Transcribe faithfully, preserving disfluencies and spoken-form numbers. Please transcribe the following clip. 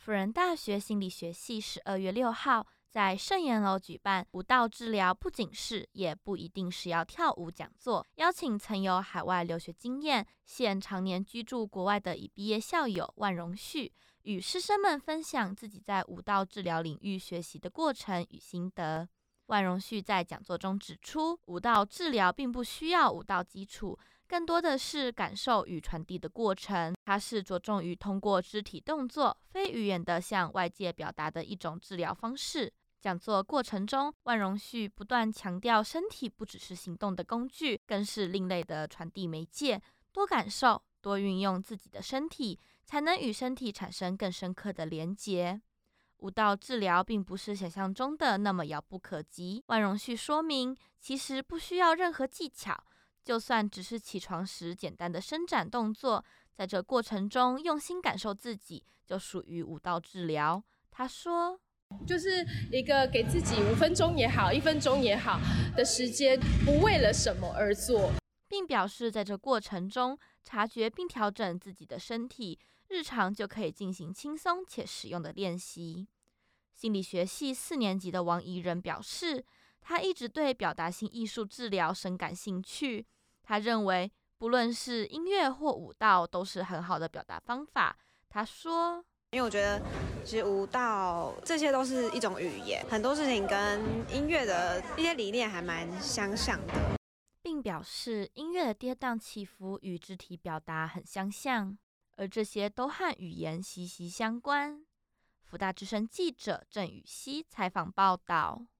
辅仁大学心理学系十二月六号在圣言楼举办舞蹈治疗不仅是也不一定是要跳舞讲座，邀请曾有海外留学经验、现常年居住国外的已毕业校友万荣旭，与师生们分享自己在舞蹈治疗领域学习的过程与心得。万荣旭在讲座中指出，舞蹈治疗并不需要舞蹈基础，更多的是感受与传递的过程。它是着重于通过肢体动作、非语言的向外界表达的一种治疗方式。讲座过程中，万荣旭不断强调，身体不只是行动的工具，更是另类的传递媒介。多感受，多运用自己的身体，才能与身体产生更深刻的连结。舞蹈治疗并不是想象中的那么遥不可及。万荣旭说明，其实不需要任何技巧，就算只是起床时简单的伸展动作，在这过程中用心感受自己，就属于舞蹈治疗。他说， 就是一个给自己五分钟也好，一分钟也好的时间，不为了什么而做， 并表示在这过程中察觉并调整自己的身体，日常就可以进行轻松且实用的练习。心理学系四年级的王怡仁表示，他一直对表达性艺术治疗深感兴趣。他认为，不论是音乐或舞蹈，都是很好的表达方法。他说， 因为我觉得其实舞蹈这些都是一种语言，很多事情跟音乐的一些理念还蛮相像的， 并表示音乐的跌宕起伏与肢体表达很相像，而这些都和语言息息相关。福大之声记者郑雨熙采访报道。